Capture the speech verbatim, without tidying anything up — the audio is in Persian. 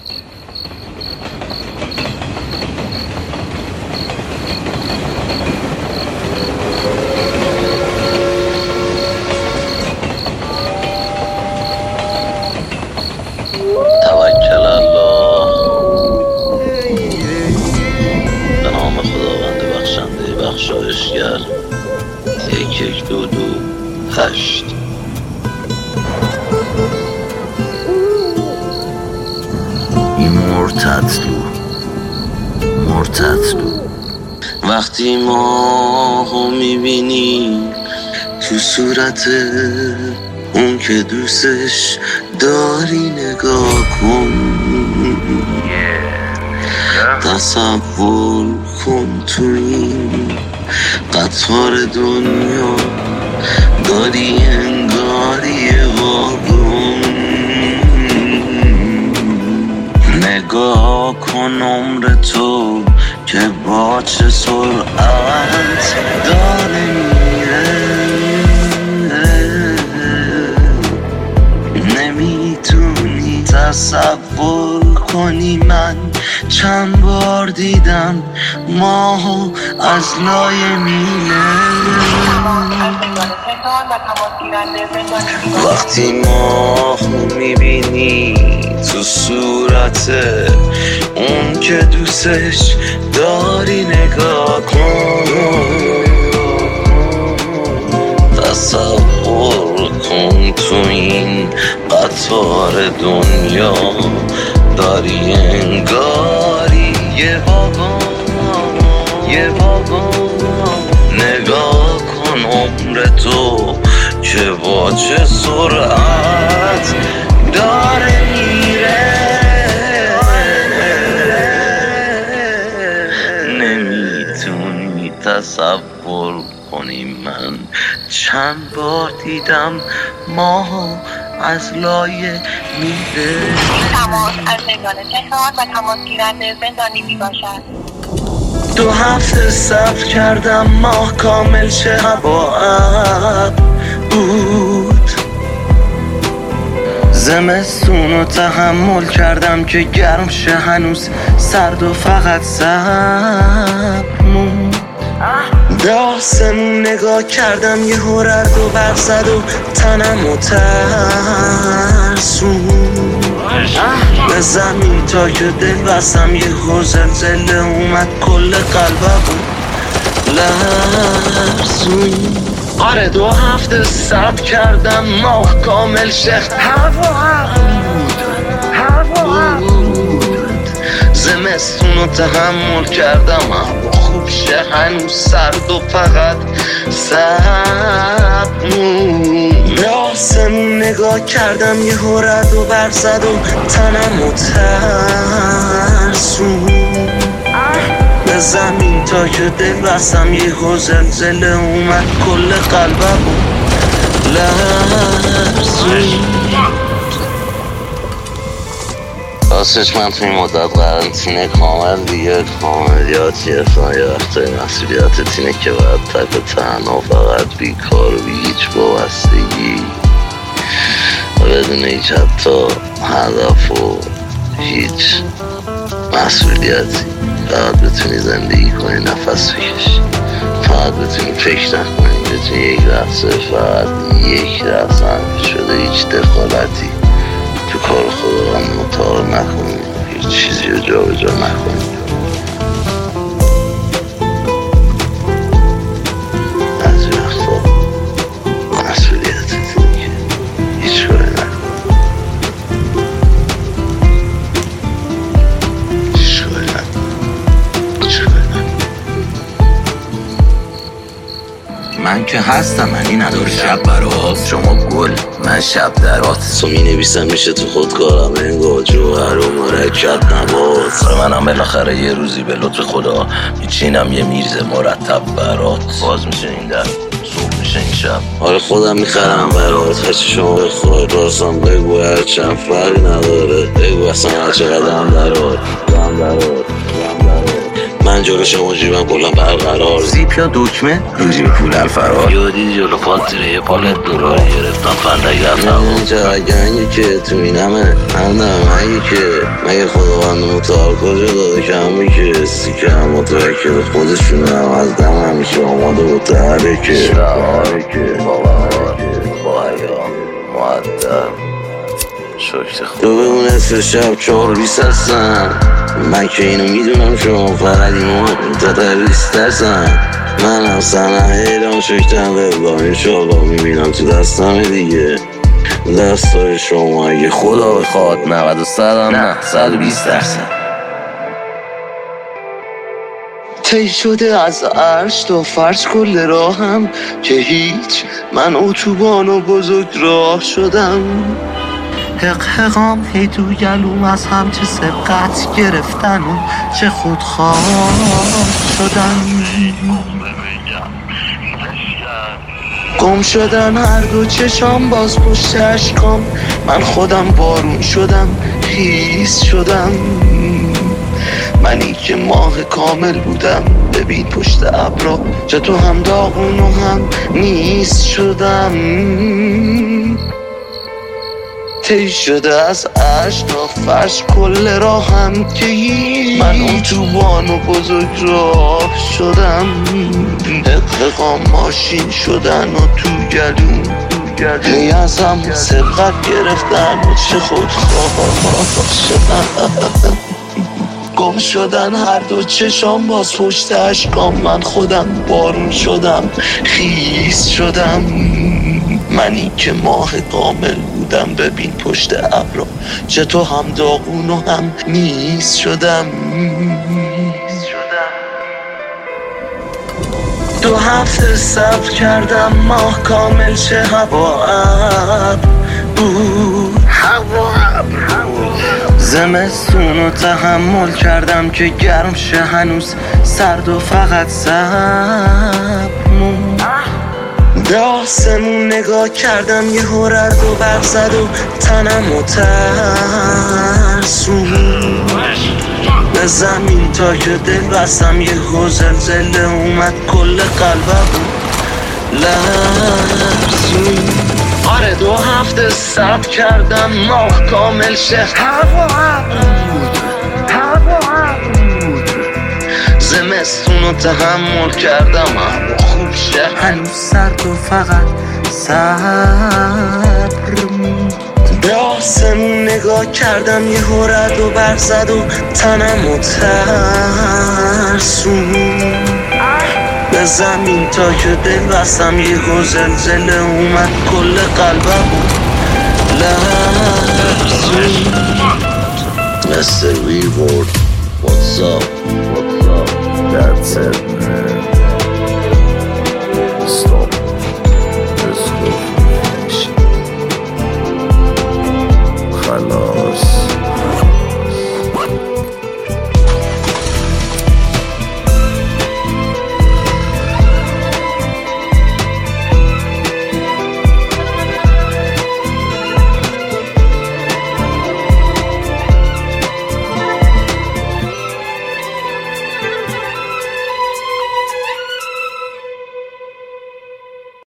توکل الله. به نام خداوند بخشنده بخشایشگر. یک یک دو دو هشت. این مرتدلو مرتدلو وقتی ماهو میبینی تو صورت اون که دوستش داری نگاه کن، تصور کن تو این قطار دنیا داری انگاری واگن. نگاه کن عمر تو که با چه سرعت داره میره، نمیتونی تصور کنی من چند بار دیدم ماهو از لای میله. وقتی ماهو میبینی تو صورت اون که دوستش داری نگاه کن، تصور کن تو این قطار دنیا داری انگاری یه واگن یه واگن. نگاه کن عمر تو که با چه سرعت داره میره، نمیتونی تصور کنی من چند بار دیدم ماهو از لایه میده. تماس از زندان تهران و تماس گیرنده زندانی می باشد. دو هفته صبر کردم ماه کامل چه هوا ابر بود، زمستونو تحمل کردم که گرم شه هنوز سرد و فقط صبر موند. به آسمون نگاه کردم یه هررد و برق زد و تنمو ترسون، به زمین تا که دل بستم یه زلزله اومد کل قلبم لرزون. آره دو هفته صبر کردم ماه کامل شخت هوا بود هوا بود، زمستونو تحمل کردم هوا خوب شه هنوز سرد و فقط صبر. به آسمون نگاه کردم یه هررد و برق زد و تنمو ترسون، به زمین تا که دل بستم یه زلزله اومد کل قلبم لرزون. راستش من توی مدت قرنطینه کامل دیگه کاملیاتی اصلا یه وقتای مسئولیتت اینه که باید تک و تنها فقط بیکار و بی هیچ وابستگی و بدون هیچ حتی هدف و هیچ مسئولیتی فقط بتونی زندگی کنی، نفس بکشی، فقط بتونی فکر نکنی، بتونی یک لحظه فقط یک لحظه هم شده هیچ دخالتی تو کار خدا هم مطالعه نکنی، هیچ چیزی رو جا به جا نکنی. از وقتا مسئولیتت اینه که هیچ کاری نکنی، هیچ کاری نکنی، هیچ کاری نکنی. من که هستم منی نداره شب برات شما گل من شب درات تو می نویسم میشه تو خودکارم انگار جوهر و مرکب نبات. منم بالاخره یه روزی به لطف خدا میچینم یه میرز مرتب برات، باز میشه این در صبح میشه این شب. آره خودم میخرم برات هرچی شما بخواد، راستم بگو هرچند فرق نداره، بگو اصلا هر چقدر هم درات هم درات هم درات من جلو شما جیبم کلا برقرار. زیپ یا دکمه رو جیب پول الفرار. یادی جلو پاتریه پالت دلار گرفتم فندک رفتم. من جاگنگی که تو اینمه همدم مگه که مگه خداوند متعال کجا داده کمی که سیکم متوکل خودشونه هم از دم همیشه آماده و تحرکه شعاره بابا با حیام معدب شکر خود. تو بگو نصف شب چهار بیست هستم، من که اینو میدونم شما فقط اینو تتریست هستم. من هم سنه ایران شکتم قبلا انشالله میبینم تو دستم دیگه دستای شما اگه خدا بخواد نود و صدم نه صد و بیست درصد. تی شده از عرش تا فرش کل راهم که هیچ من اتوبان و بزرگ راه شدم. حق حقام هی تو گلوم از هم چه سبقت گرفتن و چه خودخواه شدن. گم شدن هر دو چشام باز پشت اشکام، من خودم بارون شدم خیس شدم. منی که ماه کامل بودم ببین پشت ابرا چه تو هم داغون و هم نیست شدم. تی شده از عرش تا فرش کل راهم که من اتوبان و بزرگ راه شدم. حققام ماشین شدن و تو گلوم هی از هم سبقت گرفتن و چه خودخواه شدن. گم شدن هر دو چشام باز پشت اشکام، من خودم بارون شدم خیس شدم. منی که ماه کامل بودم ببین پشت ابرا چه تو هم داغون و هم نیست شدم. دو هفته صبر کردم ماه کامل چه هوا ابر بود هوا ابر بود. زمستون رو تحمل کردم که گرم شه هنوز سرد و فقط صبر مون. به آسمون نگاه کردم یه هررد و برق زد و تنم و ترسون. به زمین تا که دل بستم یه زلزله اومد کل قلبم لرزون. آره دو هفته صبر کردم ماه کامل شه هوا بود هوا بود. زمستون رو تحمل کردم اما خوب شه هنوز سرد و فقط صبر مون. به آسمون نگاه کردم یه هررد و برق زد و تنم و ترسون. به زمین تا که دل بستم یه زلزله اومد کل قلبم لرزون. Mister Reward, what's up? What's up? That's it.